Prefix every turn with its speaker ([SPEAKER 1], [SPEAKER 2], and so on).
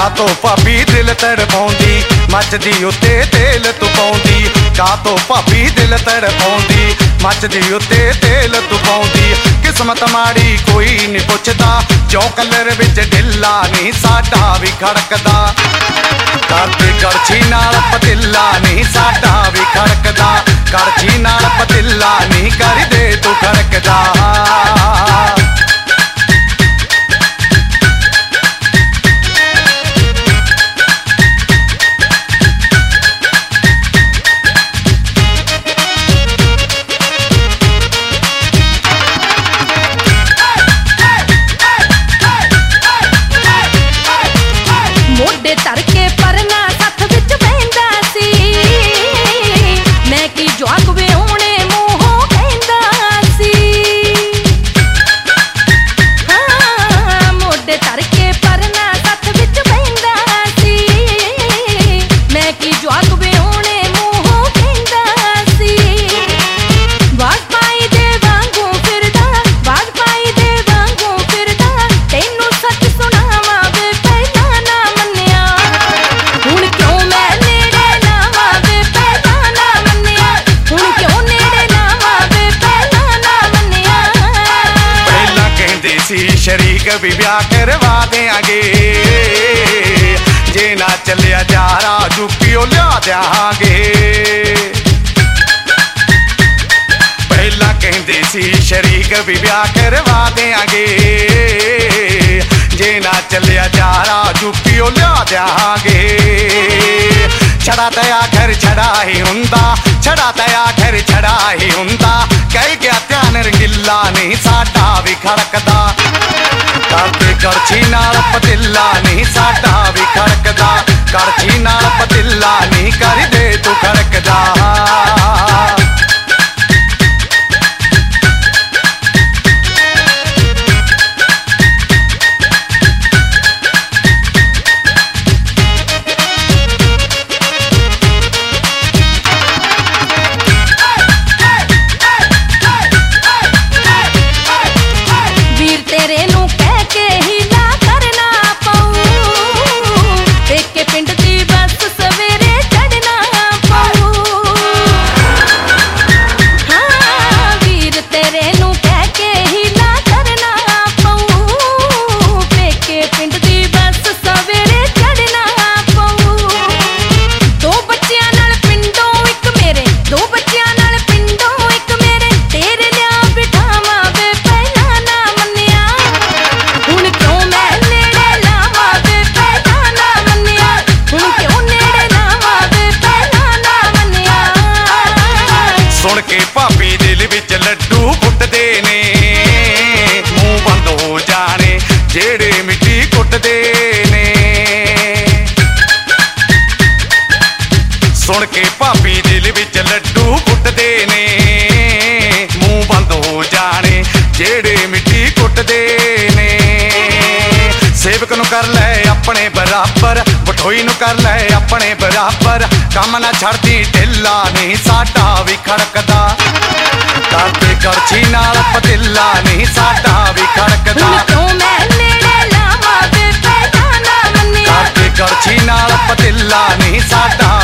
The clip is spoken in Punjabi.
[SPEAKER 1] ਕਾਤੋਂ ਭਾਬੀ ਦਿਲ ਤੜਪਾਉਂਦੀ ਮੱਚਦੀ ਉੱਤੇ ਤੇਲ ਤੂੰ ਪਾਉਂਦੀ। ਕਾਤੋਂ ਭਾਬੀ ਦਿਲ ਤੜਪਾਉਂਦੀ ਮੱਚਦੀ ਉੱਤੇ ਤੇਲ ਤੂੰ ਪਾਉਂਦੀ। ਕਿਸਮਤ ਮਾੜੀ ਕੋਈ ਨਹੀਂ ਪੁੱਛਦਾ ਜੋ ਕਲਰ ਵਿੱਚ ਢਿੱਲਾ ਨਹੀਂ ਸਾਡਾ ਵੀ ਖੜਕਦਾ। ਕਰਦੇ ਕਰਛੀ ਨਾਲ ਪਤੀਲਾ ਨਹੀਂ ਸਾਡਾ ਵੀ ਖੜਕਦਾ। ਕਰਛੀ ਨਾਲ ਪਤੀਲਾ ਨਹੀਂ ਕਰਦੇ ਤੂੰ ਖੜਕਦਾ।
[SPEAKER 2] ਮੋਢੇ ਧਰ ਕੇ ਪਰਨਾ ਸੱਥ ਵਿੱਚ ਬਹਿੰਦਾ ਸੀ ਮੈਂ ਕੀ ਜਵਾਕ ਵਿਆਹੁਣੇ ਮੂੰਹੋਂ ਕਹਿੰਦਾ ਸੀ। ਹਾਂ ਮੋਢੇ ਧਰ ਕੇ ਪਰਨਾ ਸੱਥ ਵਿੱਚ ਬਹਿੰਦਾ ਸੀ ਮੈਂ ਕੀ ਜਵਾਕ ਵਿਆਹੁਣੇ ਮੂੰਹੋਂ ਕਹਿੰਦਾ ਸੀ। ਬਾਗ ਪਾਈ ਦੇ ਵਾਂਗੂ ਫਿਰਦਾ ਬਾਗ ਪਾਈ ਦੇ ਵਾਂਗੂ ਫਿਰਦਾ ਤੈਨੂੰ ਸੱਚ ਸੁਣਾਵਾਂ ਵੇ ਪਹਿਲਾਂ ਨਾ ਮੰਨਿਆ ਹੁਣ ਕਿਉਂ ਮੈਂ ਨੇੜੇ ਲਾਵਾਂ ਵੇ ਪਹਿਲਾਂ ਨਾ ਮੰਨਿਆ ਹੁਣ ਕਿਉਂ ਨੇੜੇ ਲਾਵਾਂ ਵੇ ਪਹਿਲਾਂ ਨਾ ਮੰਨਿਆ।
[SPEAKER 1] ਪਹਿਲਾਂ ਕਹਿੰਦੇ ਸੀ ਸ਼ਰੀਕ ਵੀ ਵਿਆਹ ਕਰਵਾ ਦਿਆਂਗੇ ਜੇ ਨਾ ਚੱਲਿਆ ਜਾਰਾ ਜੁੱਪੀਓ ਲਿਆ ਦਿਆਂਗੇ। ਪਹਿਲਾਂ ਕਹਿੰਦੇ ਸੀ ਸ਼ਰੀਕ ਵੀ ਵਿਆਹ ਕਰਵਾ ਦਿਆਂਗੇ ਜੇ ਨਾ ਚੱਲਿਆ ਜਾਰਾ ਜੁੱਪੀਓ ਲਿਆ ਦਿਆਂਗੇ। ਛੜਾ ਤਾਂ ਆਖਰ ਛੜਾ ਹੀ ਹੁੰਦਾ ਛੜਾ ਤਾਂ ਆਖਰ ਛੜਾ ਹੀ ਹੁੰਦਾ ਕਹਿ ਗਿਆ ਧਿਆਨ ਰੰਗੀਲਾ ਨਹੀਂ ਸਾਡਾ ਵੀ ਖੜਕਦਾ। ਕਰਦੇ ਕਰਛੀ ਨਾਲ ਪਤੀਲਾ ਨਹੀਂ ਸਾਡਾ ਵੀ ਖੜਕਦਾ। ਕਰਛੀ ਨਾਲ ਪਤੀਲਾ ਨਹੀਂ ਕਰਦੇ ਤੂੰ ਖੜਕਦਾ।
[SPEAKER 2] ਵੀਰ ਤੇਰੇ ਨੂੰ ਕਹਿ ਕੇ ਹੀਲਾ ਕਰਨਾ ਪਊ ਪੇਕੇ ਪਿੰਡ ਦੀ ਬੱਸ ਸਵੇਰੇ ਚੜਨਾ ਪਊ। ਹਾਂ ਵੀਰ ਤੇਰੇ ਨੂੰ ਕਹਿ ਕੇ ਹੀਲਾ ਕਰਨਾ ਪਊ ਪੇਕੇ ਪਿੰਡ ਦੀ ਬੱਸ ਸਵੇਰੇ ਚੜਨਾ ਪਊ। ਦੋ ਬੱਚਿਆਂ ਨਾਲ ਪਿੰਡੋਂ ਇੱਕ ਮੇਰੇ ਦੋ ਬੱਚਿਆਂ ਨਾਲ ਪਿੰਡੋਂ ਇੱਕ ਮੇਰੇ ਤੇਰੇ ਲਿਆ ਬਿਠਾਵਾਂ ਵੇ ਪਹਿਲਾਂ ਨਾ ਮੰਨਿਆ ਹੁਣ ਕਿਉਂ ਮੈਂ ਨੇੜੇ ਲਾਵਾਂ ਵੇ ਪਹਿਲਾਂ ਨਾ ਮੰਨਿਆ ਹੁਣ ਕਿਉਂ ਨੇੜੇ ਲਾਵਾਂ ਵੇ ਪਹਿਲਾਂ ਨਾ ਮੰਨਿਆ।
[SPEAKER 1] ਸੁਣ ਕੇ ਭਾਬੀ ਦਿਲ ਵਿੱਚ ਲੱਡੂ ਫੁੱਟਦੇ ਨੇ ਮੂੰਹ ਬੰਦ ਹੋ ਜਾਣੇ ਜਿਹੜੇ ਮਿੱਟੀ ਕੁੱਟਦੇ ਨੇ। ਸੁਣ ਕੇ ਭਾਬੀ ਦਿਲ ਵਿੱਚ ਲੱਡੂ ਫੁੱਟਦੇ ਨੇ ਮੂੰਹ ਬੰਦ ਹੋ ਜਾਣੇ ਜਿਹੜੇ ਮਿੱਟੀ ਕੁੱਟਦੇ ਨੇ। ਸੇਵਕ ਨੂੰ ਕਰ ਲੈ ਆਪਣੇ ਬਰਾਬਰ ਬਠੋਈ ਨੂੰ ਕਰ ਲੈ ਆਪਣੇ ਬਰਾਬਰ ਕੰਮ ਨਾ ਛੱਡਦੀ ਢਿੱਲਾ ਨਹੀਂ ਸਾਡਾ ਵੀ ਖੜਕਦਾ। ਕਰਦੇ ਕਰਛੀ ਨਾਲ ਪਤੀਲਾ ਨਹੀਂ ਸਾਡਾ ਵੀ ਖੜਕਦਾ।
[SPEAKER 2] ਹੁਣ ਕਿਉਂ ਮੈਂ ਨੇੜੇ ਲਾਵਾਂ ਵੇ ਪਹਿਲਾਂ ਨਾ ਮੰਨਿਆ
[SPEAKER 1] ਕਰਦੇ ਕਰਛੀ ਨਾਲ ਪਤੀਲਾ ਨਹੀਂ ਸਾਡਾ